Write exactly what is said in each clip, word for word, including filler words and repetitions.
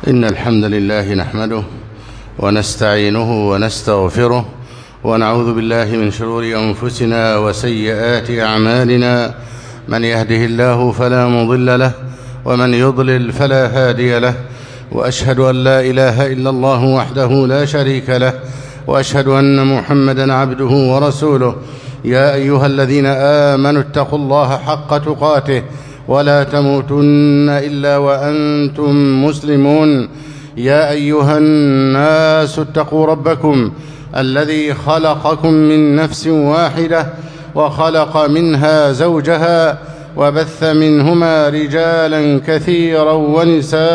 إن الحمد لله نحمده ونستعينه ونستغفره ونعوذ بالله من شرور أنفسنا وسيئات أعمالنا. من يهده الله فلا مضل له ومن يضلل فلا هادي له، وأشهد أن لا إله إلا الله وحده لا شريك له، وأشهد أن محمدًا عبده ورسوله. يا أيها الذين آمنوا اتقوا الله حق تقاته ولا تموتن إلا وأنتم مسلمون. يا أيها الناس اتقوا ربكم الذي خلقكم من نفس واحدة وخلق منها زوجها وبث منهما رجالا كثيرا ونساء،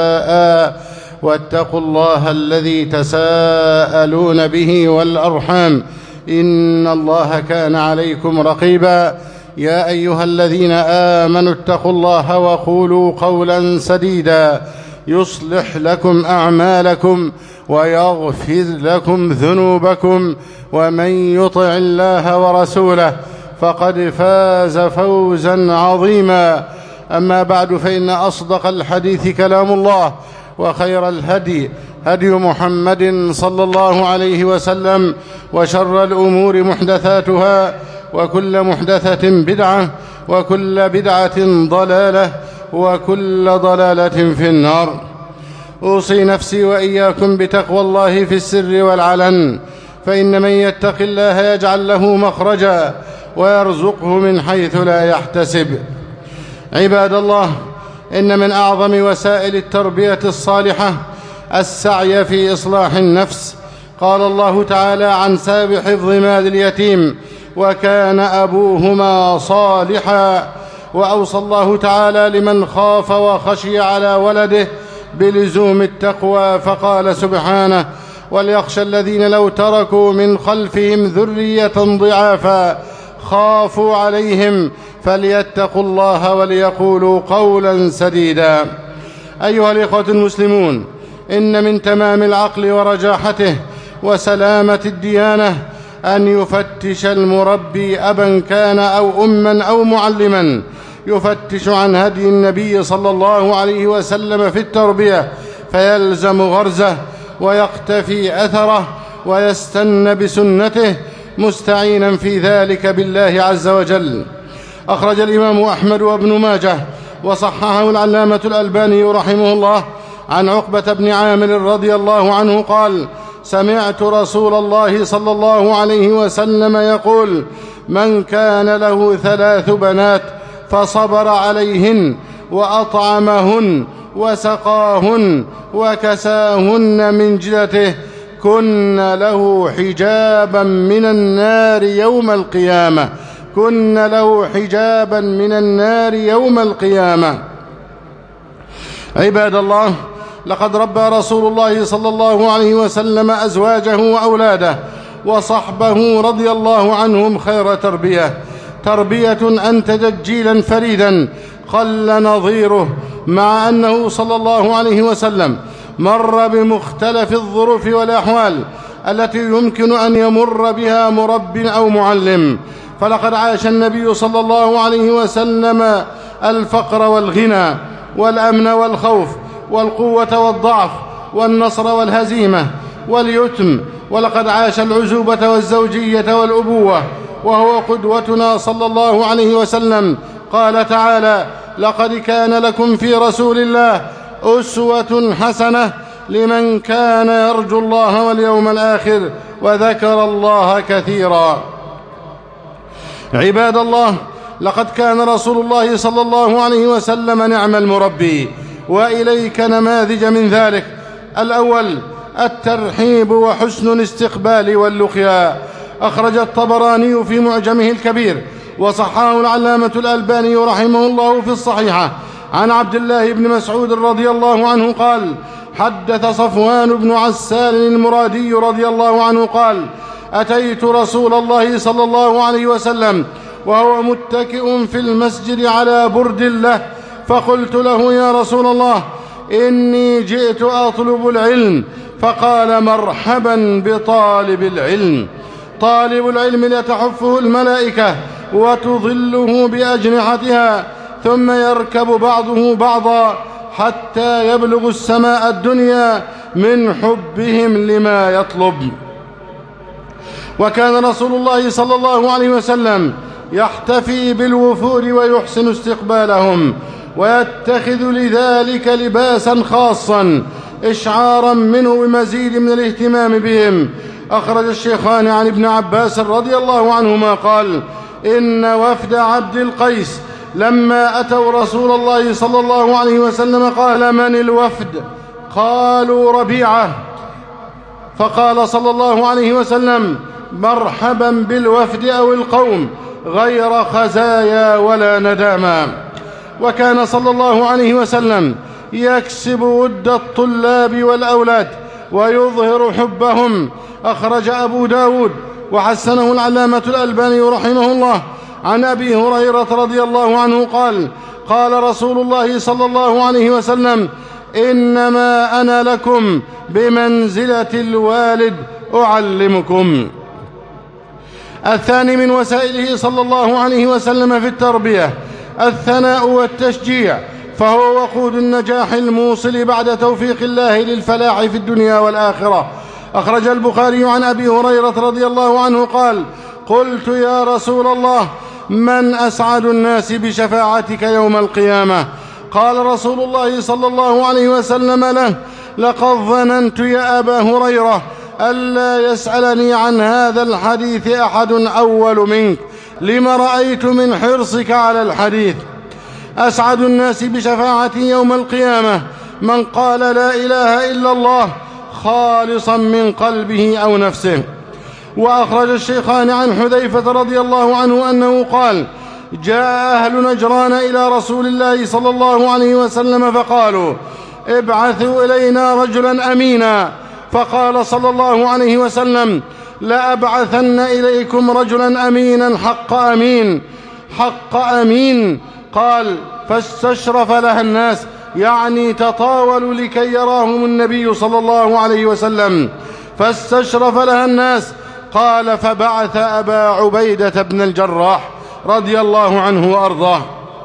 واتقوا الله الذي تساءلون به والأرحام إن الله كان عليكم رقيبا. يا أيها الذين آمنوا اتقوا الله وقولوا قولا سديدا يصلح لكم أعمالكم ويغفر لكم ذنوبكم، ومن يطع الله ورسوله فقد فاز فوزا عظيما. أما بعد، فإن أصدق الحديث كلام الله، وخير الهدي هدي محمد صلى الله عليه وسلم، وشر الأمور محدثاتها، وكل محدثة بدعة، وكل بدعة ضلالة، وكل ضلالة في النار. أوصي نفسي وإياكم بتقوى الله في السر والعلن، فإن من يتق الله يجعل له مخرجا ويرزقه من حيث لا يحتسب. عباد الله، إن من أعظم وسائل التربية الصالحة السعي في إصلاح النفس. قال الله تعالى عن سابح حفظ مال اليتيم: وكان أبوهما صالحا. وأوصى الله تعالى لمن خاف وخشي على ولده بلزوم التقوى، فقال سبحانه: وليخشى الذين لو تركوا من خلفهم ذرية ضعافا خافوا عليهم فليتقوا الله وليقولوا قولا سديدا. أيها الإخوة المسلمون، إن من تمام العقل ورجاحته وسلامة الديانة أن يفتش المربي أبا كان أو أما أو معلما، يفتش عن هدي النبي صلى الله عليه وسلم في التربية، فيلزم غرزه ويقتفي أثره ويستن بسنته، مستعينا في ذلك بالله عز وجل. أخرج الإمام أحمد وابن ماجه وصححه العلامة الألباني رحمه الله عن عقبة بن عامر رضي الله عنه قال: سمعت رسول الله صلى الله عليه وسلم يقول: من كان له ثلاث بنات فصبر عليهن وأطعمهن وسقاهن وكساهن من جلته كن له حجابا من النار يوم القيامة كن له حجابا من النار يوم القيامة. عباد الله، لقد ربى رسول الله صلى الله عليه وسلم أزواجه وأولاده وصحبه رضي الله عنهم خير تربية، تربية أنتجت جيلا فريدا قل نظيره، مع أنه صلى الله عليه وسلم مر بمختلف الظروف والأحوال التي يمكن أن يمر بها مرب أو معلم. فلقد عاش النبي صلى الله عليه وسلم الفقر والغنى والأمن والخوف والقوة والضعف والنصر والهزيمة واليتم، ولقد عاش العزوبة والزوجية والأبوة، وهو قدوتنا صلى الله عليه وسلم. قال تعالى: لقد كان لكم في رسول الله أسوة حسنة لمن كان يرجو الله واليوم الآخر وذكر الله كثيرا. عباد الله، لقد كان رسول الله صلى الله عليه وسلم نعم المربي، وإليك نماذج من ذلك. الأول: الترحيب وحسن الاستقبال واللقيا. أخرج الطبراني في معجمه الكبير وصححه العلامة الألباني رحمه الله في الصحيحة عن عبد الله بن مسعود رضي الله عنه قال: حدث صفوان بن عسال المرادي رضي الله عنه قال: أتيت رسول الله صلى الله عليه وسلم وهو متكئ في المسجد على برد له، فقلت له: يا رسول الله، إني جئت أطلب العلم. فقال: مرحبا بطالب العلم. طالب العلم لتحفه الملائكة وتظله بأجنحتها، ثم يركب بعضه بعضا حتى يبلغوا السماء الدنيا من حبهم لما يطلب. وكان رسول الله صلى الله عليه وسلم يحتفي بالوفود ويحسن استقبالهم، ويتخذ لذلك لباسا خاصا إشعارا منه بمزيد من الاهتمام بهم. أخرج الشيخان عن ابن عباس رضي الله عنهما قال: إن وفد عبد القيس لما أتوا رسول الله صلى الله عليه وسلم قال: من الوفد؟ قالوا: ربيعة. فقال صلى الله عليه وسلم: مرحبا بالوفد أو القوم، غير خزايا ولا نداما. وكان صلى الله عليه وسلم يكسب ود الطلاب والأولاد ويظهر حبهم. أخرج أبو داود وحسنه العلامة الألباني رحمه الله عن أبي هريرة رضي الله عنه قال: قال رسول الله صلى الله عليه وسلم: إنما أنا لكم بمنزلة الوالد أعلمكم. الثاني من وسائله صلى الله عليه وسلم في التربية الثناء والتشجيع، فهو وقود النجاح الموصل بعد توفيق الله للفلاح في الدنيا والآخرة. أخرج البخاري عن أبي هريرة رضي الله عنه قال: قلت يا رسول الله، من أسعد الناس بشفاعتك يوم القيامة؟ قال رسول الله صلى الله عليه وسلم له: لقد ظننت يا أبا هريرة ألا يسألني عن هذا الحديث أحد أول منك، لما رأيت من حرصك على الحديث. أسعد الناس بشفاعتي يوم القيامة من قال لا إله إلا الله خالصا من قلبه أو نفسه. وأخرج الشيخان عن حذيفة رضي الله عنه أنه قال: جاء أهل نجران إلى رسول الله صلى الله عليه وسلم فقالوا: ابعثوا إلينا رجلا أمينا. فقال صلى الله عليه وسلم: لأبعثن إليكم رجلا أمينا حق أمين حق أمين. قال: فاستشرف لها الناس، يعني تطاولوا لكي يراهم النبي صلى الله عليه وسلم. فاستشرف لها الناس. قال: فبعث أبا عبيدة بن الجراح رضي الله عنه وأرضاه.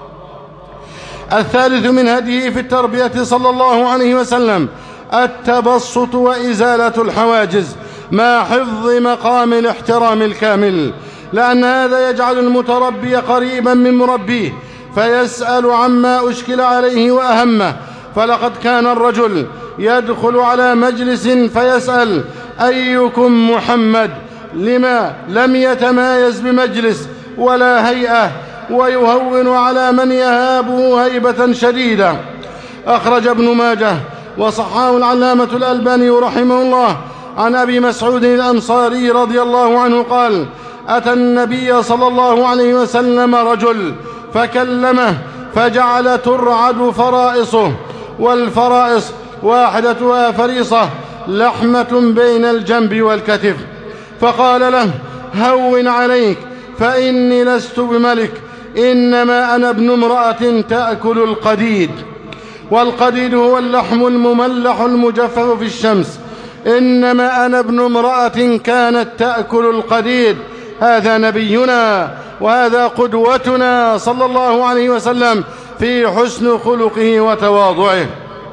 الثالث من هديه في التربية صلى الله عليه وسلم التبسط وإزالة الحواجز مع حفظ مقام الاحترام الكامل، لأن هذا يجعل المتربي قريبا من مربيه فيسأل عما أشكل عليه وأهمه. فلقد كان الرجل يدخل على مجلس فيسأل: أيكم محمد؟ لما لم يتمايز بمجلس ولا هيئة، ويهون على من يهابه هيبة شديدة. أخرج ابن ماجه وصححه العلامة الألباني رحمه الله عن أبي مسعود الأنصاري رضي الله عنه قال: أتى النبي صلى الله عليه وسلم رجل فكلمه فجعل ترعد فرائصه، والفرائص واحدتها فريصة لحمة بين الجنب والكتف، فقال له: هون عليك، فإني لست بملك، إنما أنا ابن امرأة تأكل القديد. والقديد هو اللحم المملح المجفف في الشمس. إنما أنا ابن امرأة كانت تأكل القديد. هذا نبينا وهذا قدوتنا صلى الله عليه وسلم في حسن خلقه وتواضعه.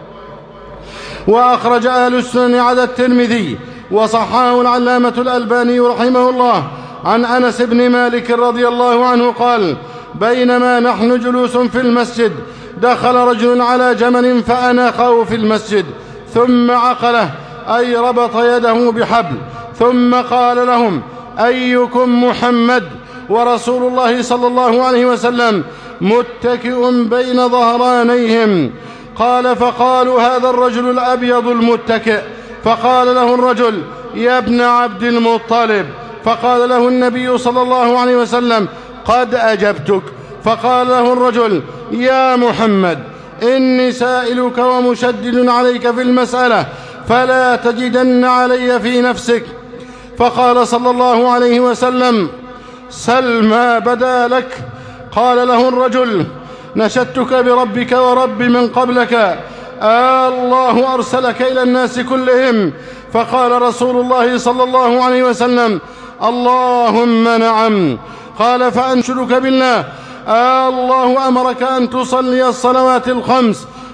وأخرج أهل السنن عدا الترمذي وصححه العلامة الألباني رحمه الله عن أنس بن مالك رضي الله عنه قال: بينما نحن جلوس في المسجد دخل رجل على جمل فأناخه في المسجد، ثم عقله، أي ربط يده بحبل، ثم قال لهم: أيكم محمد؟ ورسول الله صلى الله عليه وسلم متكئ بين ظهرانيهم. قال: فقالوا: هذا الرجل الأبيض المتكئ. فقال له الرجل: يا ابن عبد المطلب. فقال له النبي صلى الله عليه وسلم: قد أجبتك. فقال له الرجل: يا محمد، إني سائلك ومشدد عليك في المسألة، فلا تجدن علي في نفسك. فقال صلى الله عليه وسلم: سل ما بدا لك. قال له الرجل: نشدتك بربك ورب من قبلك، آه الله أرسلك إلى الناس كلهم؟ فقال رسول الله صلى الله عليه وسلم: اللهم نعم. قال: فأنشدك بالله، آه الله أمرك أن تصلي الصلوات الخمس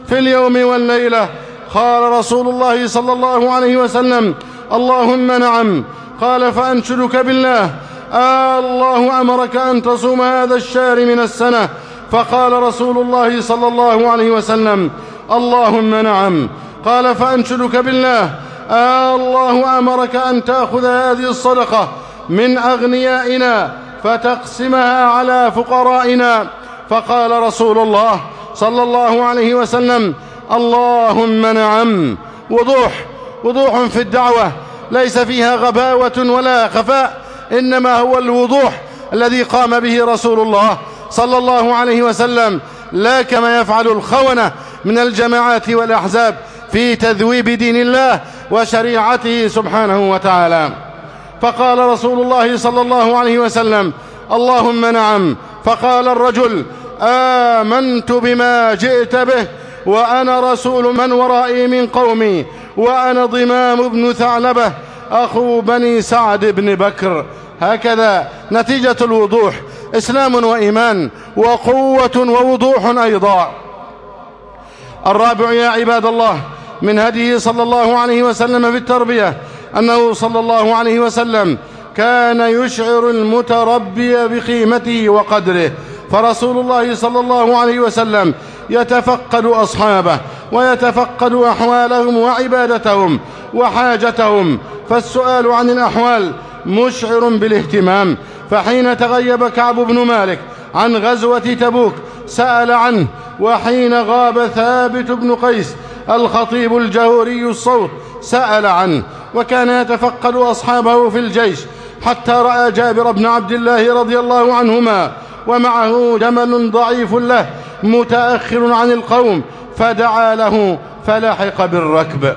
في اليوم والليلة. قال رسول الله صلى الله عليه وسلم: اللهم نعم. قال: فأنشدك بالله، آه الله أمرك أن تصوم هذا الشهر من السنة؟ فقال رسول الله صلى الله عليه وسلم: اللهم نعم. قال: فأنشدك بالله، آه الله أمرك أن تأخذ هذه الصدقة من أغنيائنا فتقسمها على فقرائنا؟ فقال رسول الله صلى الله عليه وسلم: اللهم نعم. وضوح وضوح في الدعوة، ليس فيها غباوة ولا خفاء، إنما هو الوضوح الذي قام به رسول الله صلى الله عليه وسلم، لا كما يفعل الخونة من الجماعات والأحزاب في تذويب دين الله وشريعته سبحانه وتعالى. فقال رسول الله صلى الله عليه وسلم: اللهم نعم. فقال الرجل: آمنت بما جئت به، وأنا رسول من ورائي من قومي، وأنا ضمام بن ثعلبة أخو بني سعد بن بكر. هكذا نتيجة الوضوح، إسلام وإيمان وقوة ووضوح أيضا. الرابع يا عباد الله من هديه صلى الله عليه وسلم في التربية أنه صلى الله عليه وسلم كان يشعر المتربي بقيمته وقدره. فرسول الله صلى الله عليه وسلم يتفقد أصحابه ويتفقد أحوالهم وعبادتهم وحاجتهم، فالسؤال عن الأحوال مشعر بالاهتمام. فحين تغيب كعب بن مالك عن غزوة تبوك سأل عنه، وحين غاب ثابت بن قيس الخطيب الجهوري الصوت سأل عنه، وكان يتفقد أصحابه في الجيش حتى رأى جابر بن عبد الله رضي الله عنهما ومعه جمل ضعيف له متأخر عن القوم، فدعا له فلحق بالركب.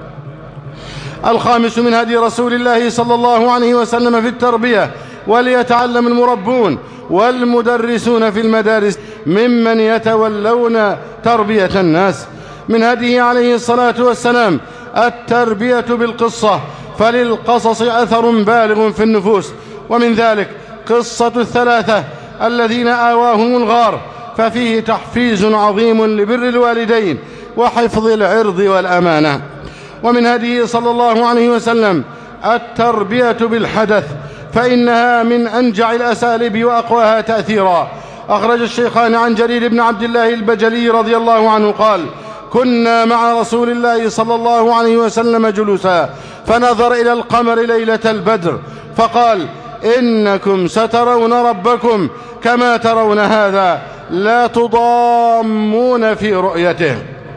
الخامس من هدي رسول الله صلى الله عليه وسلم في التربية، وليتعلم المربون والمدرسون في المدارس ممن يتولون تربية الناس. من هديه عليه الصلاة والسلام التربية بالقصة، فللقصص أثر بالغ في النفوس، ومن ذلك قصة الثلاثة الذين آواهم الغار، ففيه تحفيز عظيم لبر الوالدين وحفظ العرض والأمانة. ومن هديه صلى الله عليه وسلم التربية بالحدث، فإنها من أنجع الأساليب وأقواها تأثيرا. أخرج الشيخان عن جرير بن عبد الله البجلي رضي الله عنه قال: كنا مع رسول الله صلى الله عليه وسلم جلوسا، فنظر إلى القمر ليلة البدر فقال: إنكم سترون ربكم كما ترون هذا، لا تضامون في رؤيته.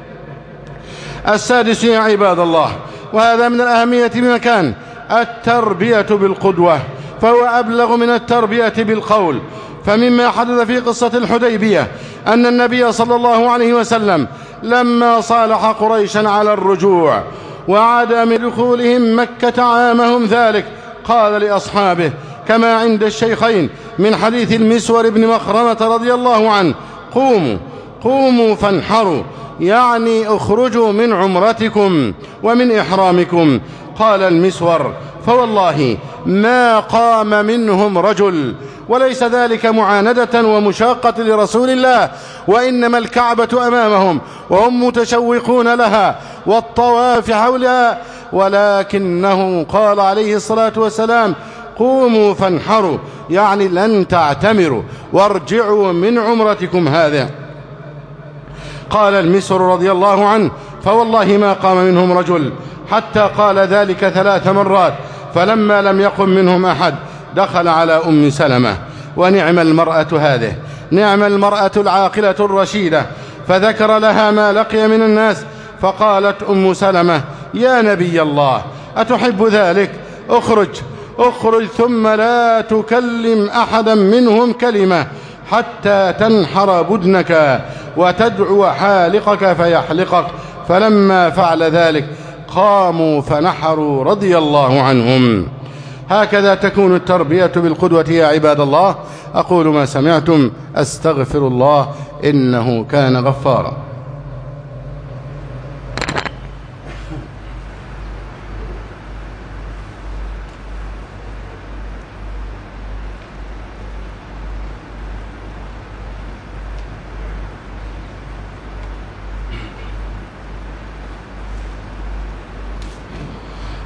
السادس يا عباد الله، وهذا من الأهمية بمكان، التربية بالقدوة، فهو أبلغ من التربية بالقول. فمما حدث في قصة الحديبية أن النبي صلى الله عليه وسلم لما صالح قريشا على الرجوع وعدم دخولهم مكة عامهم ذلك قال لأصحابه كما عند الشيخين من حديث المسور بن مخرمة رضي الله عنه: قوموا قوموا فانحروا، يعني اخرجوا من عمرتكم ومن إحرامكم. قال المسور: فوالله ما قام منهم رجل، وليس ذلك معاندة ومشاقة لرسول الله، وإنما الكعبة أمامهم وهم متشوقون لها والطواف حولها، ولكنه قال عليه الصلاة والسلام: قوموا فانحروا، يعني لن تعتمروا وارجعوا من عمرتكم هذا. قال المسور رضي الله عنه: فوالله ما قام منهم رجل، حتى قال ذلك ثلاث مرات، فلما لم يقم منهم أحد دخل على أم سلمة. ونعم المرأة هذه، نعم المرأة العاقلة الرشيدة، فذكر لها ما لقي من الناس، فقالت أم سلمة: يا نبي الله، أتحب ذلك؟ اخرج اخرج ثم لا تكلم أحدا منهم كلمة حتى تنحر بدنك وتدعو حالقك فيحلقك. فلما فعل ذلك قاموا فنحروا رضي الله عنهم. هكذا تكون التربية بالقدوة يا عباد الله. أقول ما سمعتم، أستغفر الله إنه كان غفارا.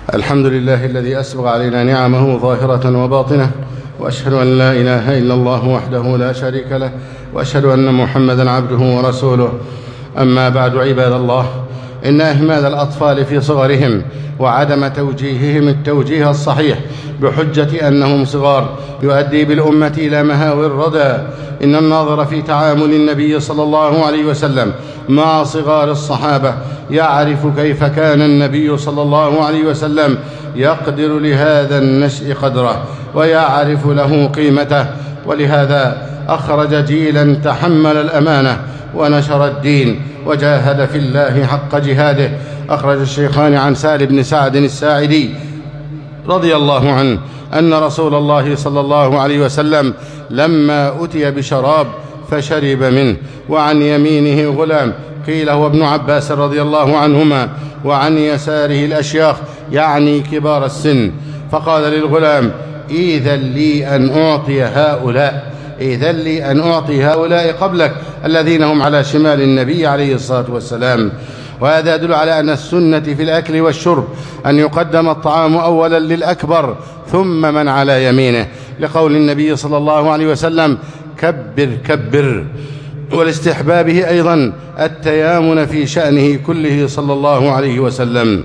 الحمد لله الذي أسبغ علينا نعمه ظاهرة وباطنة، وأشهد أن لا إله إلا الله وحده لا شريك له، وأشهد أن محمدًا عبده ورسوله. أما بعد، عباد الله، إن إهمال الأطفال في صغرهم وعدم توجيههم التوجيه الصحيح بحجة أنهم صغار يؤدي بالأمة إلى مهاوي الردى. إن الناظر في تعامل النبي صلى الله عليه وسلم مع صغار الصحابة يعرف كيف كان النبي صلى الله عليه وسلم يقدر لهذا النشء قدره ويعرف له قيمته، ولهذا أخرج جيلا تحمل الأمانة ونشر الدين وجاهد في الله حق جهاده. أخرج الشيخان عن سهل بن سعد الساعدي رضي الله عنه أن رسول الله صلى الله عليه وسلم لما أتي بشراب فشرب منه، وعن يمينه غلام قيل هو ابن عباس رضي الله عنهما، وعن يساره الأشياخ يعني كبار السن، فقال للغلام: إذن لي أن أعطي هؤلاء إذن لي أن أعطي هؤلاء قبلك الذين هم على شمال النبي عليه الصلاة والسلام. وهذا يدل على أن السنة في الأكل والشرب أن يقدم الطعام أولا للأكبر ثم من على يمينه، لقول النبي صلى الله عليه وسلم: كبر كبر. ولاستحبابه أيضا التيامن في شأنه كله صلى الله عليه وسلم.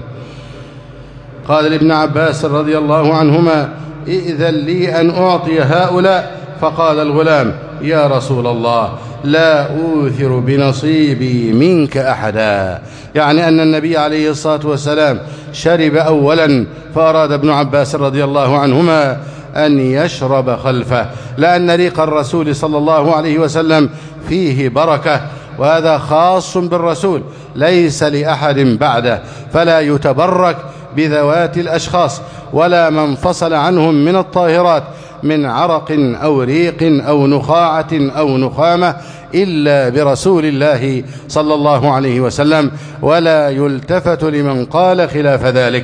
قال لابن عباس رضي الله عنهما: إذن لي أن أعطي هؤلاء. فقال الغلام: يا رسول الله، لا أوثر بنصيبي منك أحدا، يعني أن النبي عليه الصلاة والسلام شرب أولا، فأراد ابن عباس رضي الله عنهما أن يشرب خلفه، لأن ريق الرسول صلى الله عليه وسلم فيه بركة، وهذا خاص بالرسول ليس لأحد بعده، فلا يتبرك بذوات الأشخاص ولا من فصل عنهم من الطاهرات من عرق أو ريق أو نخاعة أو نخامة إلا برسول الله صلى الله عليه وسلم، ولا يلتفت لمن قال خلاف ذلك.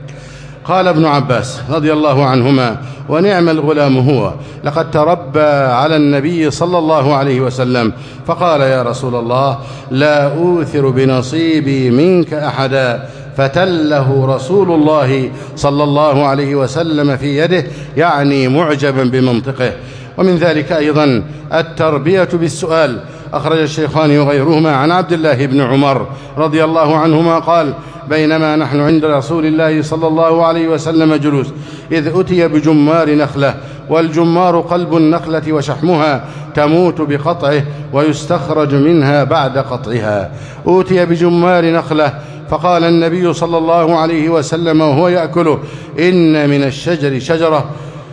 قال ابن عباس رضي الله عنهما: ونعم الغلام هو، لقد تربى على النبي صلى الله عليه وسلم. فقال: يا رسول الله، لا أوثر بنصيبي منك أحدا. فتله رسول الله صلى الله عليه وسلم في يده، يعني معجبا بمنطقه. ومن ذلك أيضا التربية بالسؤال. أخرج الشيخان وغيرهما عن عبد الله بن عمر رضي الله عنهما قال: بينما نحن عند رسول الله صلى الله عليه وسلم جلوس، إذ أتي بجمار نخلة، والجمار قلب النخلة وشحمها، تموت بقطعه ويستخرج منها بعد قطعها. أوتي بجمار نخلة، فقال النبي صلى الله عليه وسلم وهو يأكله: إن من الشجر شجرة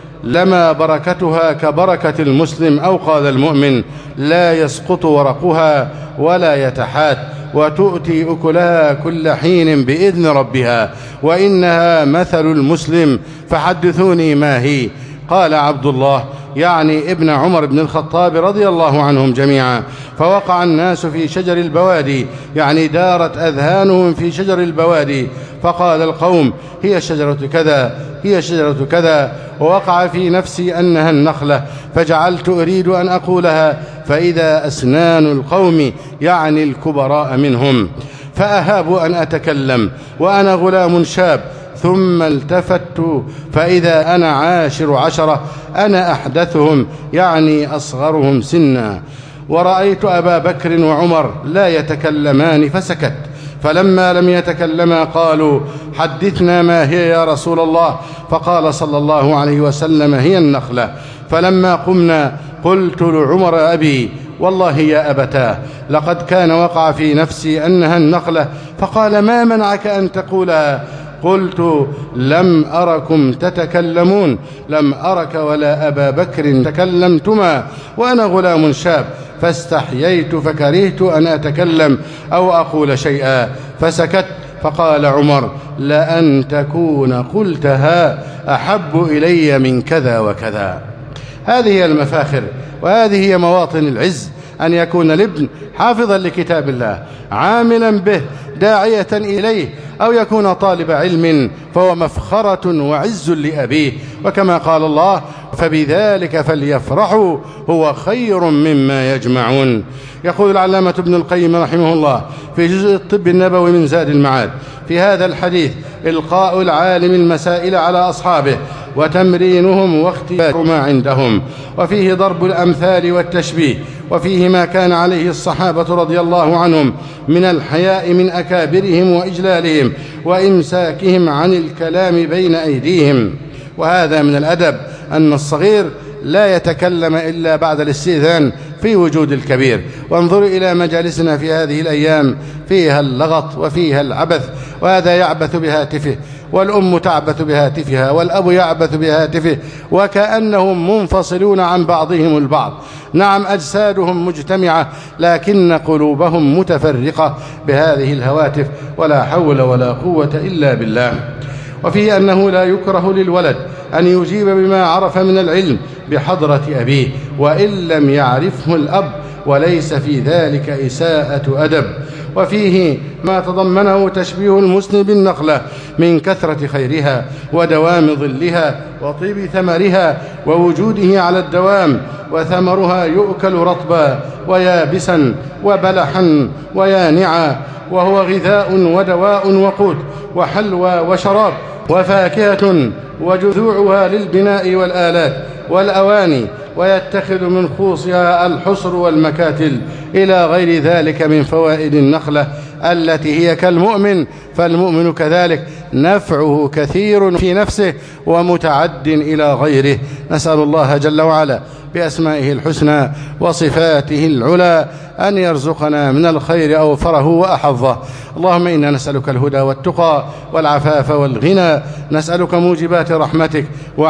لما بركتها كبركة المسلم، أو قال المؤمن: لا يسقط ورقها ولا يتحات، وتؤتي أكلها كل حين بإذن ربها، وإنها مثل المسلم، فحدثوني ما هي. قال عبد الله، يعني ابن عمر بن الخطاب رضي الله عنهم جميعا: فوقع الناس في شجر البوادي، يعني دارت أذهانهم في شجر البوادي، فقال القوم: هي شجرة كذا، هي شجرة كذا. ووقع في نفسي أنها النخلة، فجعلت أريد أن أقولها، فإذا أسنان القوم، يعني الكبراء منهم، فأهاب أن أتكلم وأنا غلام شاب. ثم التفت فإذا أنا عاشر عشرة، أنا أحدثهم، يعني أصغرهم سنا، ورأيت أبا بكر وعمر لا يتكلمان فسكت، فلما لم يتكلما قالوا: حدثنا ما هي يا رسول الله. فقال صلى الله عليه وسلم: هي النخلة. فلما قمنا قلت لعمر أبي: والله يا أبتاه، لقد كان وقع في نفسي أنها النخلة. فقال: ما منعك أن تقولها؟ قلت: لم أركم تتكلمون، لم أرك ولا أبا بكر تكلمتما وأنا غلام شاب، فاستحييت فكرهت أن أتكلم أو أقول شيئا فسكت. فقال عمر: لأن تكون قلتها أحب إلي من كذا وكذا. هذه هي المفاخر، وهذه هي مواطن العز، أن يكون الابن حافظا لكتاب الله، عاملا به، داعية إليه، أو يكون طالب علم، فهو مفخرة وعز لأبيه. وكما قال الله: فبذلك فليفرحوا هو خير مما يجمعون. يقول العلامة ابن القيم رحمه الله في جزء الطب النبوي من زاد المعاد في هذا الحديث: إلقاء العالم المسائل على أصحابه وتمرينهم واختيار ما عندهم، وفيه ضرب الأمثال والتشبيه، وفيه ما كان عليه الصحابة رضي الله عنهم من الحياء من أكابرهم وإجلالهم وإمساكهم عن الكلام بين أيديهم. وهذا من الأدب أن الصغير لا يتكلم إلا بعد الاستئذان في وجود الكبير. وانظروا إلى مجالسنا في هذه الأيام، فيها اللغط وفيها العبث، وهذا يعبث بهاتفه، والأم تعبث بهاتفها، والأب يعبث بهاتفه، وكأنهم منفصلون عن بعضهم البعض. نعم أجسادهم مجتمعة لكن قلوبهم متفرقة بهذه الهواتف، ولا حول ولا قوة إلا بالله. وفيه أنه لا يكره للولد أن يجيب بما عرف من العلم بحضرة أبيه وإن لم يعرفه الأب، وليس في ذلك إساءة أدب. وفيه ما تضمنه تشبيه المسن بالنخلة من كثرة خيرها ودوام ظلها وطيب ثمرها ووجوده على الدوام، وثمرها يؤكل رطبا ويابسا وبلحا ويانعا، وهو غذاء ودواء وقوت وحلوى وشراب وفاكهة، وجذوعها للبناء والآلات والأواني، ويتخذ من خوصها الحصر والمكاتل إلى غير ذلك من فوائد النخلة التي هي كالمؤمن، فالمؤمن كذلك نفعه كثير في نفسه ومتعد إلى غيره. نسأل الله جل وعلا بأسمائه الحسنى وصفاته العلى أن يرزقنا من الخير أوفره وأحظه. اللهم إنا نسألك الهدى والتقى والعفاف والغنى، نسألك موجبات رحمتك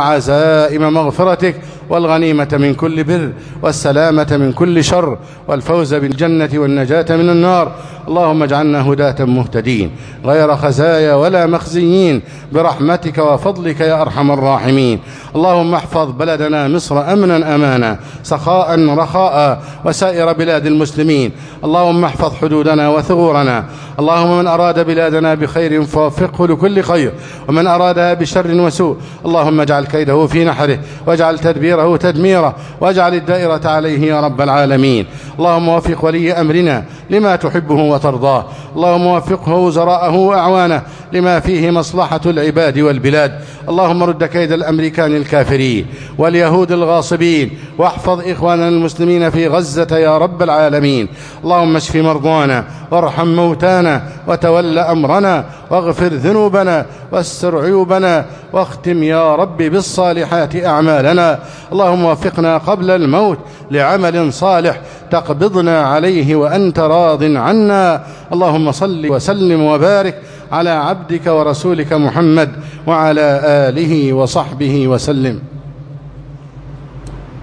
وعزائم مغفرتك والغنيمة من كل بر والسلامة من كل شر والفوز بالجنة والنجاة من النار. اللهم اجعلنا هداة مهتدين غير خزايا ولا مخزيين برحمتك وفضلك يا أرحم الراحمين. اللهم احفظ بلدنا مصر أمنا أمانا سخاء رخاء وسائر بلاد المسلمين. اللهم احفظ حدودنا وثغورنا. اللهم من أراد بلادنا بخير فوفقه لكل خير، ومن أرادها بشر وسوء اللهم اجعل كيده في نحره واجعل تدبيره تدميره واجعل الدائرة عليه يا رب العالمين. اللهم وفق ولي أمرنا لما تحبه وترضاه. اللهم وفقه وزراءه وأعوانه لما فيه مصلحة العباد والبلاد. اللهم رد كيد الأمريكان الكافرين واليهود الغاصبين، واحفظ إخواننا المسلمين في غزة يا رب العالمين. اللهم اشف مرضانا وارحم موتانا وتول أمرنا واغفر ذنوبنا واستر عيوبنا، واختم يا رب بالصالحات أعمالنا. اللهم وفقنا قبل الموت لعمل صالح تقبضنا عليه وأنت راض عنا. اللهم صل وسلم وبارك على عبدك ورسولك محمد وعلى آله وصحبه وسلم.